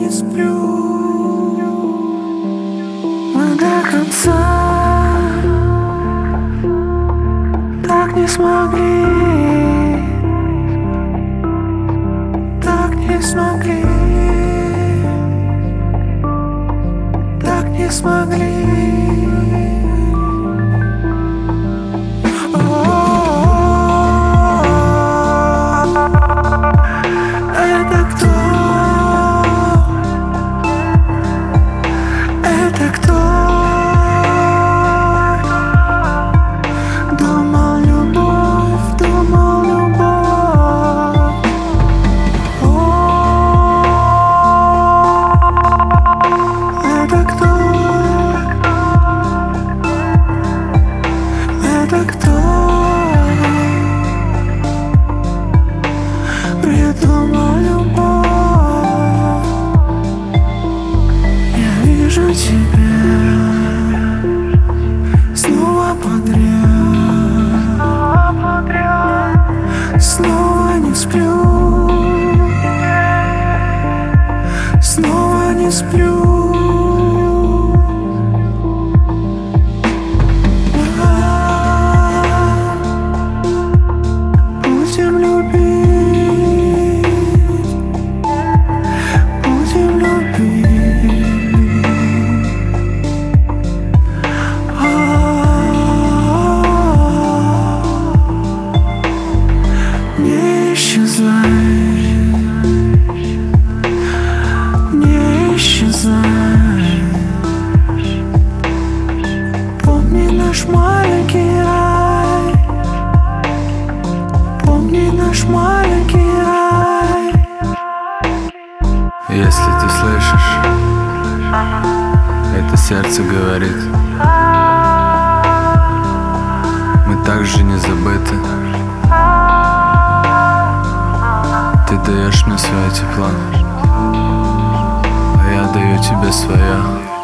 не сплю. Мы до конца так не смогли, так не смогли, так не смогли. Это кто придумал любовь? Я вижу тебя снова подряд, снова не сплю, снова не сплю. Не исчезай, не исчезай. Помни наш маленький рай, помни наш маленький рай. Если ты слышишь, это сердце говорит: мы также не забыты. Ты даешь мне свое тепло, а я даю тебе свое.